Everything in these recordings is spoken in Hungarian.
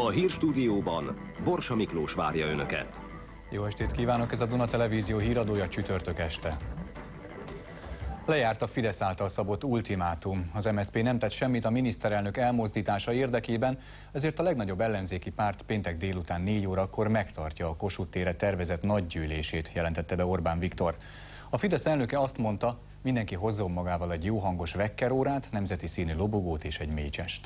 A hírstúdióban Borsa Miklós várja Önöket. Jó estét kívánok, ez a Duna Televízió híradója csütörtök este. Lejárt a Fidesz által szabott ultimátum. Az MSZP nem tett semmit a miniszterelnök elmozdítása érdekében, ezért a legnagyobb ellenzéki párt péntek délután 4 órakor megtartja a Kossuth térre tervezett nagygyűlését, jelentette be Orbán Viktor. A Fidesz elnöke azt mondta, mindenki hozzon magával egy jó hangos vekkerórát, nemzeti színű lobogót és egy mécsest.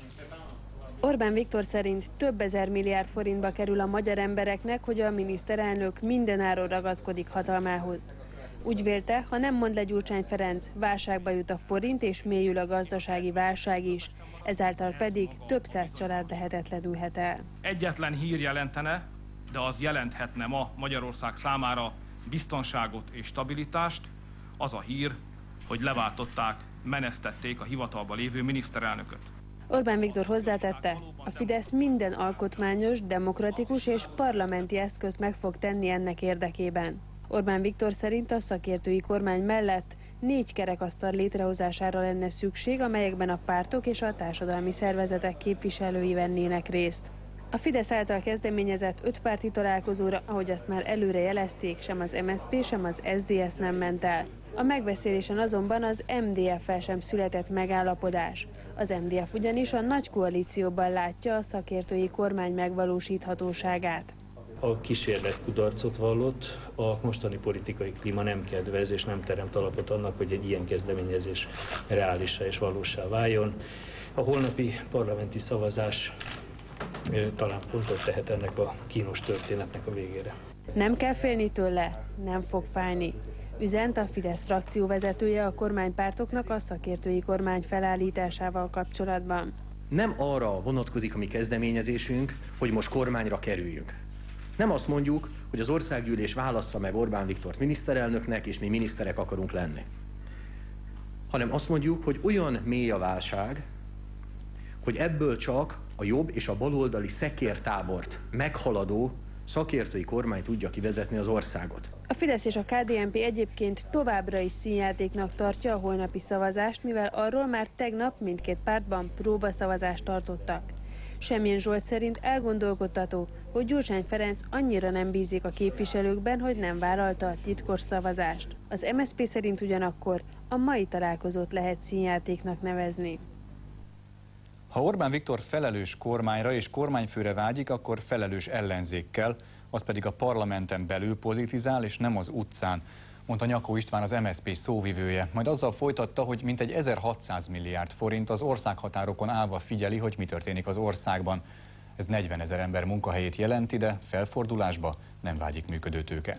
Orbán Viktor szerint több ezer milliárd forintba kerül a magyar embereknek, hogy a miniszterelnök mindenáron ragaszkodik hatalmához. Úgy vélte, ha nem mond le Gyurcsány Ferenc, válságba jut a forint és mélyül a gazdasági válság is, ezáltal pedig több száz család lehetetlenülhet el. Egyetlen hír jelentene, de az jelenthetne ma Magyarország számára biztonságot és stabilitást, az a hír, hogy leváltották, menesztették a hivatalba lévő miniszterelnököt. Orbán Viktor hozzátette, a Fidesz minden alkotmányos, demokratikus és parlamenti eszközt meg fog tenni ennek érdekében. Orbán Viktor szerint a szakértői kormány mellett 4 kerekasztal létrehozására lenne szükség, amelyekben a pártok és a társadalmi szervezetek képviselői vennének részt. A Fidesz által kezdeményezett 5 párti találkozóra, ahogy azt már előre jelezték, sem az MSZP, sem az SZDSZ nem ment el. A megbeszélésen azonban az MDF-fel sem született megállapodás. Az MDF ugyanis a nagy koalícióban látja a szakértői kormány megvalósíthatóságát. A kísérlet kudarcot vallott, a mostani politikai klíma nem kedvez és nem teremt alapot annak, hogy egy ilyen kezdeményezés reálissá és valóssá váljon. A holnapi parlamenti szavazás talán pontot tehet ennek a kínos történetnek a végére. Nem kell félni tőle, nem fog fájni. Üzent a Fidesz frakcióvezetője a kormánypártoknak a szakértői kormány felállításával kapcsolatban. Nem arra vonatkozik a mi kezdeményezésünk, hogy most kormányra kerüljünk. Nem azt mondjuk, hogy az országgyűlés válassza meg Orbán Viktort miniszterelnöknek, és mi miniszterek akarunk lenni. Hanem azt mondjuk, hogy olyan mély a válság, hogy ebből csak a jobb és a baloldali szekértábort meghaladó szakértői kormány tudja kivezetni az országot. A Fidesz és a KDNP egyébként továbbra is színjátéknak tartja a holnapi szavazást, mivel arról már tegnap mindkét pártban próbaszavazást tartottak. Semmilyen Zsolt szerint elgondolkodtató, hogy Gyurcsány Ferenc annyira nem bízik a képviselőkben, hogy nem vállalta a titkos szavazást. Az MSZP szerint ugyanakkor a mai találkozót lehet színjátéknak nevezni. Ha Orbán Viktor felelős kormányra és kormányfőre vágyik, akkor felelős ellenzékkel, az pedig a parlamenten belül politizál és nem az utcán, mondta Nyakó István, az MSZP szóvivője. Majd azzal folytatta, hogy mintegy 1600 milliárd forint az országhatárokon állva figyeli, hogy mi történik az országban. Ez 40 000 ember munkahelyét jelenti, de felfordulásba nem vágyik működő tőke.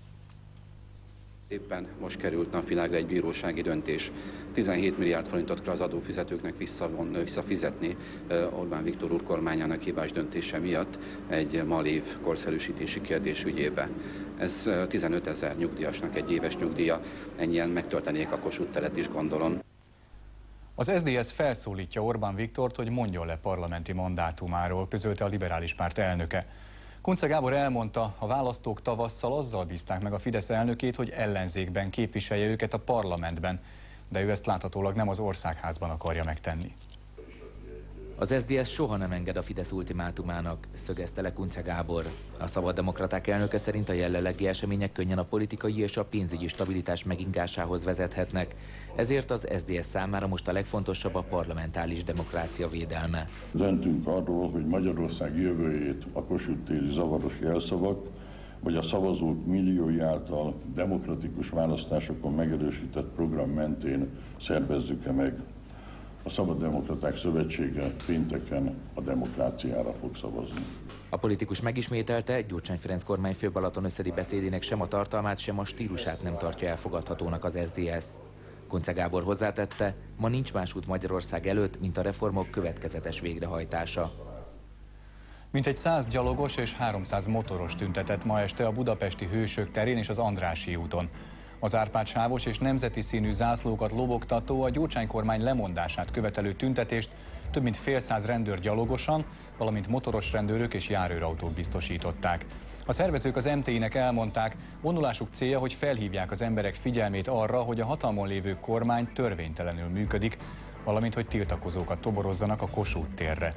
Éppen most került napvilágra egy bírósági döntés. 17 milliárd forintot kell az adófizetőknek visszafizetni Orbán Viktor úr kormányának hibás döntése miatt egy malév korszerűsítési kérdés ügyébe. Ez 15 000 nyugdíjasnak egy éves nyugdíja, ennyien megtöltenék a Kossuth teret is, gondolom. Az SZDSZ felszólítja Orbán Viktort, hogy mondjon le parlamenti mandátumáról, közölte a Liberális Párt elnöke. Kunce Gábor elmondta, a választók tavasszal azzal bízták meg a Fidesz elnökét, hogy ellenzékben képviselje őket a parlamentben, de ő ezt láthatólag nem az országházban akarja megtenni. Az SZDSZ soha nem enged a Fidesz ultimátumának, szögezte le Kunce Gábor. A Szabaddemokraták elnöke szerint a jelenlegi események könnyen a politikai és a pénzügyi stabilitás megingásához vezethetnek, ezért az SZDSZ számára most a legfontosabb a parlamentális demokrácia védelme. Döntünk arról, hogy Magyarország jövőjét a Kossuth téri zavaros jelszavak, vagy a szavazók milliói által demokratikus választásokon megerősített program mentén szervezzük-e meg. A Szabaddemokraták Szövetsége pénteken a demokráciára fog szavazni. A politikus megismételte, Gyurcsány Ferenc kormányfő balatonösszedi beszédének sem a tartalmát, sem a stílusát nem tartja elfogadhatónak az SZDSZ. Kunce Gábor hozzátette, ma nincs más út Magyarország előtt, mint a reformok következetes végrehajtása. Mintegy 100 gyalogos és 300 motoros tüntetett ma este a budapesti Hősök terén és az Andrássy úton. Az Árpád-sávos és nemzeti színű zászlókat lobogtató, a Gyurcsány kormány lemondását követelő tüntetést több mint fél száz rendőr gyalogosan, valamint motoros rendőrök és járőrautók biztosították. A szervezők az MTI-nek elmondták, vonulásuk célja, hogy felhívják az emberek figyelmét arra, hogy a hatalmon lévő kormány törvénytelenül működik, valamint hogy tiltakozókat toborozzanak a Kossuth térre.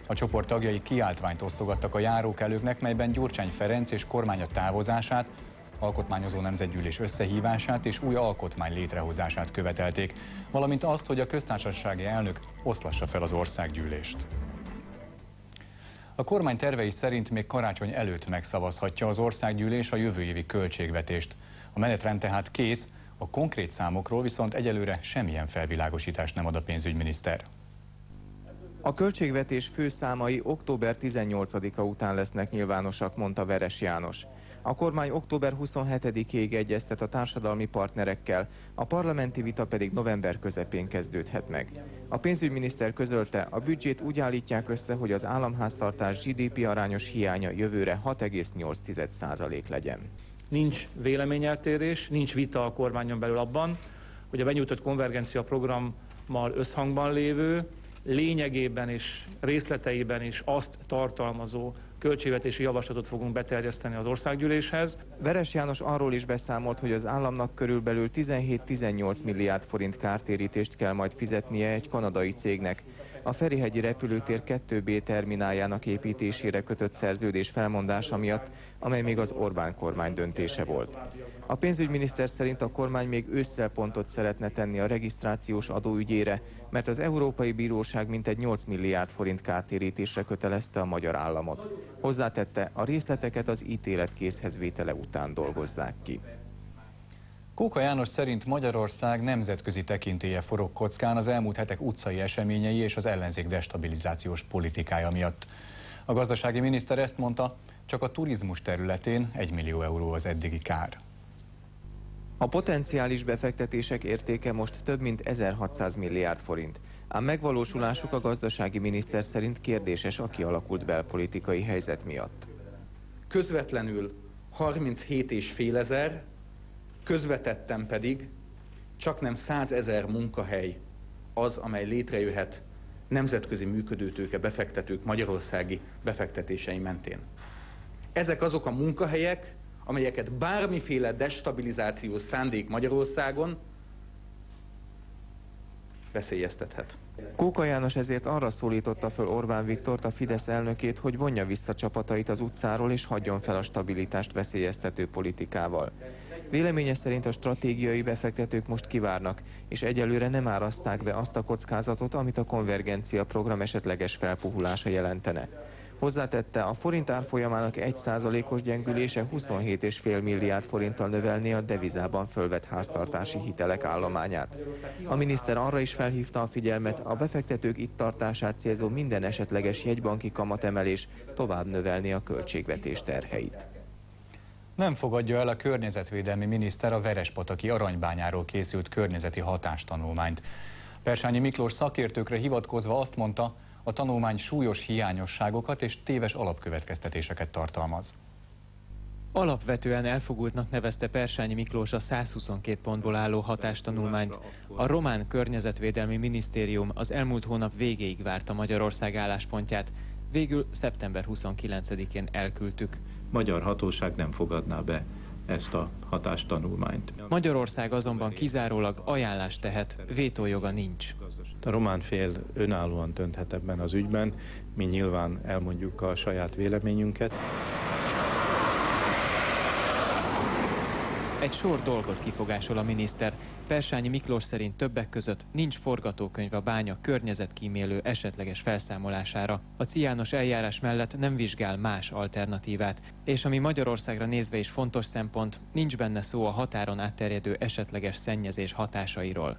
A csoport tagjai kiáltványt osztogattak a járókelőknek, melyben Gyurcsány Ferenc és kormánya távozását, alkotmányozó nemzetgyűlés összehívását és új alkotmány létrehozását követelték, valamint azt, hogy a köztársasági elnök oszlassa fel az országgyűlést. A kormány tervei szerint még karácsony előtt megszavazhatja az országgyűlés a jövő évi költségvetést. A menetrend tehát kész, a konkrét számokról viszont egyelőre semmilyen felvilágosítást nem ad a pénzügyminiszter. A költségvetés főszámai október 18-a után lesznek nyilvánosak, mondta Veres János. A kormány október 27-ig egyeztet a társadalmi partnerekkel, a parlamenti vita pedig november közepén kezdődhet meg. A pénzügyminiszter közölte, a büdzsét úgy állítják össze, hogy az államháztartás GDP arányos hiánya jövőre 6,8% legyen. Nincs véleményeltérés, nincs vita a kormányon belül abban, hogy a benyújtott konvergencia programmal összhangban lévő, lényegében és részleteiben is azt tartalmazó költségvetési javaslatot fogunk beterjeszteni az országgyűléshez. Veres János arról is beszámolt, hogy az államnak körülbelül 17-18 milliárd forint kártérítést kell majd fizetnie egy kanadai cégnek a Ferihegyi repülőtér 2B termináljának építésére kötött szerződés felmondása miatt, amely még az Orbán kormány döntése volt. A pénzügyminiszter szerint a kormány még ősszel pontot szeretne tenni a regisztrációs adó ügyére, mert az Európai Bíróság mintegy 8 milliárd forint kártérítésre kötelezte a magyar államot. Hozzátette, a részleteket az ítélet készhezvétele után dolgozzák ki. Kóka János szerint Magyarország nemzetközi tekintélye forog kockán az elmúlt hetek utcai eseményei és az ellenzék destabilizációs politikája miatt. A gazdasági miniszter ezt mondta, csak a turizmus területén 1 millió euró az eddigi kár. A potenciális befektetések értéke most több mint 1600 milliárd forint, ám megvalósulásuk a gazdasági miniszter szerint kérdéses a kialakult belpolitikai helyzet miatt. Közvetlenül 37,5 ezer, közvetetten pedig csaknem 100 000 munkahely az, amely létrejöhet nemzetközi működőtőke befektetők magyarországi befektetései mentén. Ezek azok a munkahelyek, amelyeket bármiféle destabilizációs szándék Magyarországon veszélyeztethet. Kóka János ezért arra szólította föl Orbán Viktort, a Fidesz elnökét, hogy vonja vissza csapatait az utcáról és hagyjon fel a stabilitást veszélyeztető politikával. Véleménye szerint a stratégiai befektetők most kivárnak, és egyelőre nem áraszták be azt a kockázatot, amit a konvergencia program esetleges felpuhulása jelentene. Hozzátette, a forint árfolyamának 1%-os gyengülése 27,5 milliárd forinttal növelné a devizában fölvett háztartási hitelek állományát. A miniszter arra is felhívta a figyelmet, a befektetők itt tartását célzó minden esetleges jegybanki kamatemelés tovább növelni a költségvetés terheit. Nem fogadja el a környezetvédelmi miniszter a Verespataki aranybányáról készült környezeti hatástanulmányt. Persányi Miklós szakértőkre hivatkozva azt mondta, a tanulmány súlyos hiányosságokat és téves alapkövetkeztetéseket tartalmaz. Alapvetően elfogultnak nevezte Persányi Miklós a 122 pontból álló hatástanulmányt. A román környezetvédelmi minisztérium az elmúlt hónap végéig várta Magyarország álláspontját. Végül szeptember 29-én elküldtük. Magyar hatóság nem fogadná be ezt a hatástanulmányt. Magyarország azonban kizárólag ajánlást tehet, vétójoga nincs. A román fél önállóan dönthet ebben az ügyben, mi nyilván elmondjuk a saját véleményünket. Egy sor dolgot kifogásol a miniszter. Persányi Miklós szerint többek között nincs forgatókönyv a bánya környezetkímélő esetleges felszámolására. A ciános eljárás mellett nem vizsgál más alternatívát. És ami Magyarországra nézve is fontos szempont, nincs benne szó a határon átterjedő esetleges szennyezés hatásairól.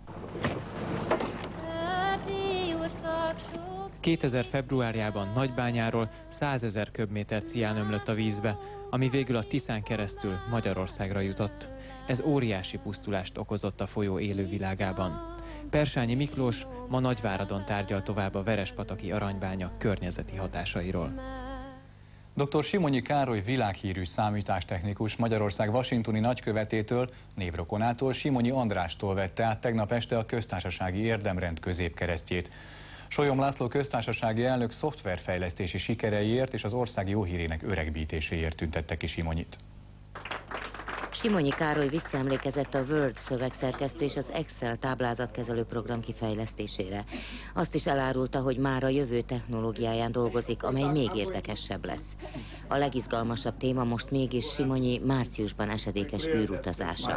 2000 februárjában Nagybányáról 100 000 köbméter cián ömlött a vízbe, ami végül a Tiszán keresztül Magyarországra jutott. Ez óriási pusztulást okozott a folyó élővilágában. Persányi Miklós ma Nagyváradon tárgyal tovább a Verespataki aranybánya környezeti hatásairól. Dr. Simonyi Károly világhírű számítástechnikus Magyarország washingtoni nagykövetétől, névrokonától, Simonyi Andrástól vette át tegnap este a köztársasági érdemrend középkeresztjét. Solyom László köztársasági elnök szoftverfejlesztési sikereiért és az ország jó hírének öregbítéséért tüntette ki Simonyit. Simonyi Károly visszaemlékezett a Word szövegszerkesztő és az Excel táblázatkezelő program kifejlesztésére. Azt is elárulta, hogy már a jövő technológiáján dolgozik, amely még érdekesebb lesz. A legizgalmasabb téma most mégis Simonyi márciusban esedékes űrutazása.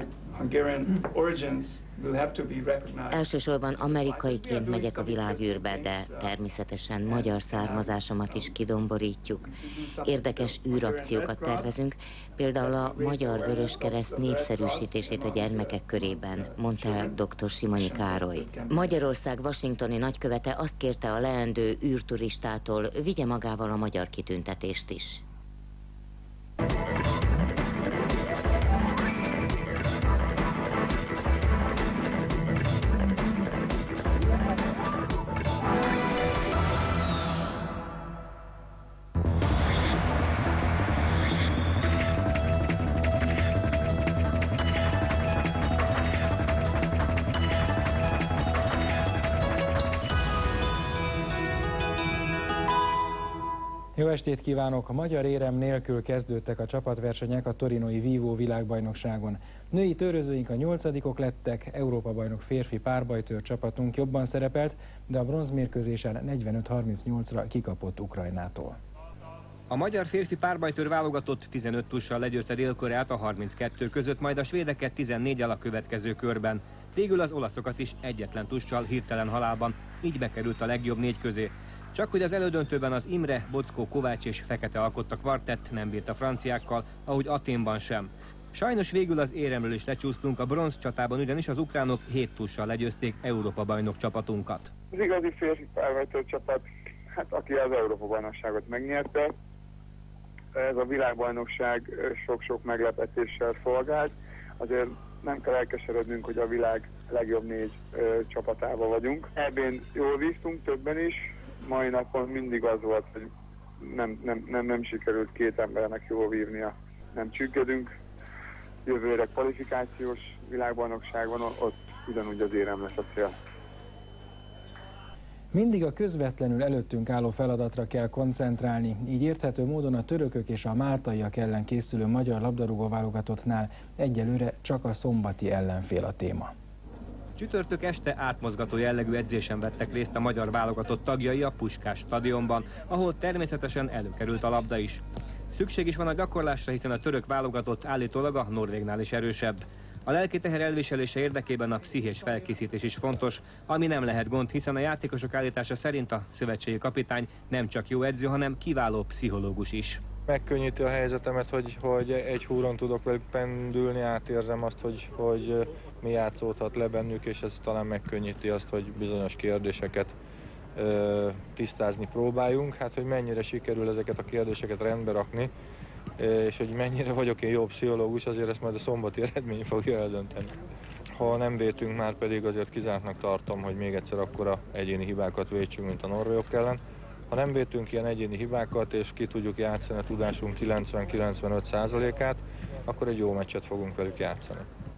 Elsősorban amerikaiként megyek a világűrbe, de természetesen magyar származásomat is kidomborítjuk. Érdekes űrakciókat tervezünk, például a Magyar Vöröskereszt népszerűsítését a gyermekek körében, mondta el dr. Simonyi Károly. Magyarország washingtoni nagykövete azt kérte a leendő űrturistától, vigye magával a magyar kitüntetést is. Jó estét kívánok! A magyar érem nélkül kezdődtek a csapatversenyek a torinói Vívó világbajnokságon. Női tőrözőink a 8-ok lettek, Európa-bajnok férfi párbajtőr csapatunk jobban szerepelt, de a bronzmérkőzésen 45-38-ra kikapott Ukrajnától. A magyar férfi párbajtőr válogatott 15 tussal legyőzte Dél-Koreát a 32 között, majd a svédeket 14-el a következő körben. Végül az olaszokat is egyetlen tussal hirtelen halálban, így bekerült a legjobb 4 közé. Csak hogy az elődöntőben az Imre, Bockó, Kovács és Fekete alkotta kvartett nem bírt a franciákkal, ahogy Athénban sem. Sajnos végül az éremről is lecsúsztunk, a bronz csatában ugyanis az ukránok 7 tussal legyőzték Európa-bajnok csapatunkat. Az igazi férfi párbajtőr csapat, hát aki az Európa-bajnokságot megnyerte, ez a világbajnokság sok-sok meglepetéssel szolgált. Azért nem kell elkeserednünk, hogy a világ legjobb 4 csapatában vagyunk. Ebben jól vívtunk, többen is. Mai napon mindig az volt, hogy nem sikerült 2 embernek jól vívnia. Nem csüggedünk. Jövőre kvalifikációs világbajnokság van, ott ugyanúgy az érem lesz a cél. Mindig a közvetlenül előttünk álló feladatra kell koncentrálni, így érthető módon a törökök és a máltaiak ellen készülő magyar labdarúgó válogatottnál egyelőre csak a szombati ellenfél a téma. Csütörtök este átmozgató jellegű edzésen vettek részt a magyar válogatott tagjai a Puskás stadionban, ahol természetesen előkerült a labda is. Szükség is van a gyakorlásra, hiszen a török válogatott állítólag a norvégnál is erősebb. A lelki teher elviselése érdekében a pszichés felkészítés is fontos, ami nem lehet gond, hiszen a játékosok állítása szerint a szövetségi kapitány nem csak jó edző, hanem kiváló pszichológus is. Megkönnyíti a helyzetemet, hogy egy húron tudok velük pendülni, átérzem azt, hogy mi játszódhat le bennük, és ez talán megkönnyíti azt, hogy bizonyos kérdéseket tisztázni próbáljunk. Hát, hogy mennyire sikerül ezeket a kérdéseket rendbe rakni, és hogy mennyire vagyok én jó pszichológus, azért ezt majd a szombati eredmény fogja eldönteni. Ha nem vétünk, már pedig azért kizártnak tartom, hogy még egyszer akkora egyéni hibákat vétsünk, mint a norvégok ellen. Ha nem vétünk ilyen egyéni hibákat, és ki tudjuk játszani a tudásunk 90-95%-át, akkor egy jó meccset fogunk velük játszani.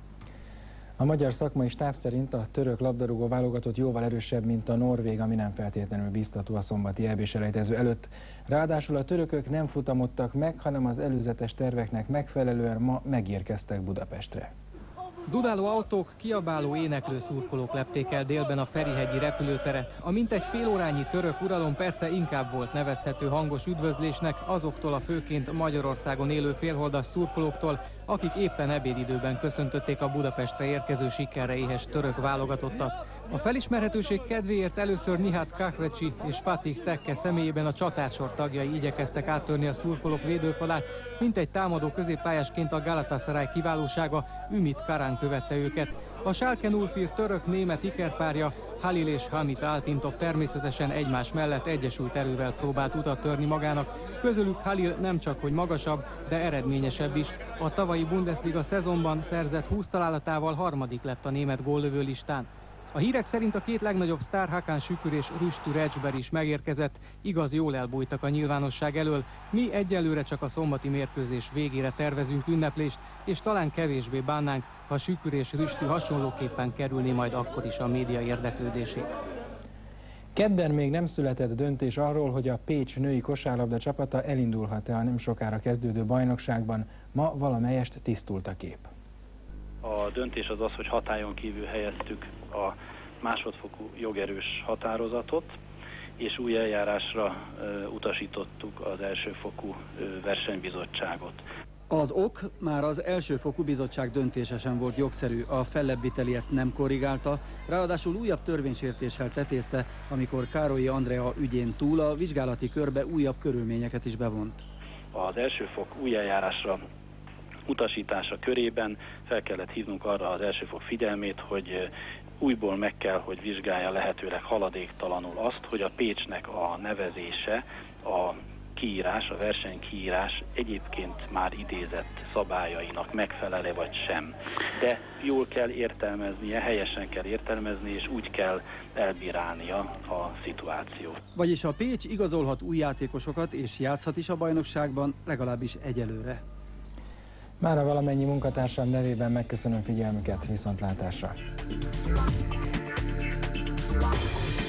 A magyar szakmai stáb szerint a török labdarúgó válogatott jóval erősebb, mint a norvég, ami nem feltétlenül biztató a szombati EB-selejtező előtt. Ráadásul a törökök nem futamodtak meg, hanem az előzetes terveknek megfelelően ma megérkeztek Budapestre. Dudáló autók, kiabáló, éneklő szurkolók lepték el délben a Ferihegyi repülőteret. A mintegy félórányi török uralom persze inkább volt nevezhető hangos üdvözlésnek azoktól a főként Magyarországon élő félholdas szurkolóktól, akik éppen ebédidőben köszöntötték a Budapestre érkező sikerre éhes török válogatottat. A felismerhetőség kedvéért először Nihat Kahvecsi és Fatih Tekke személyében a csatársor tagjai igyekeztek áttörni a szurkolók védőfalát, mintegy támadó középpályásként a Galatasaray kiválósága Ümit Karán követte őket. A Schalke 04 török-német ikerpárja Halil és Hamit Altintop természetesen egymás mellett egyesült erővel próbált utat törni magának. Közülük Halil nem csak hogy magasabb, de eredményesebb is. A tavalyi Bundesliga szezonban szerzett 20 találatával harmadik lett a német góllövő listán. A hírek szerint a 2 legnagyobb sztár Hakan Şükür és Rüştü Reçber is megérkezett, igaz, jól elbújtak a nyilvánosság elől. Mi egyelőre csak a szombati mérkőzés végére tervezünk ünneplést, és talán kevésbé bánnánk, ha Şükür és Rüştü hasonlóképpen kerülné majd akkor is a média érdeklődését. Kedden még nem született döntés arról, hogy a Pécs női kosárlabda csapata elindulhat-e a nem sokára kezdődő bajnokságban. Ma valamelyest tisztult a kép. A döntés az az, hogy hatályon kívül helyeztük a másodfokú jogerős határozatot, és új eljárásra utasítottuk az elsőfokú versenybizottságot. Az ok, már az elsőfokú bizottság döntése sem volt jogszerű, a fellebbviteli ezt nem korrigálta, ráadásul újabb törvénysértéssel tetézte, amikor Károlyi Andrea ügyén túl a vizsgálati körbe újabb körülményeket is bevont. Az elsőfok új eljárásra utasítása körében fel kellett hívnunk arra az elsőfok figyelmét, hogy újból meg kell, hogy vizsgálja lehetőleg haladéktalanul azt, hogy a Pécsnek a nevezése, a kiírás, a versenykiírás egyébként már idézett szabályainak megfelele vagy sem. De jól kell értelmeznie, helyesen kell értelmezni, és úgy kell elbírálnia a szituációt. Vagyis a Pécs igazolhat új játékosokat, és játszhat is a bajnokságban, legalábbis egyelőre. Mára valamennyi munkatársam nevében megköszönöm figyelmüket, viszontlátásra!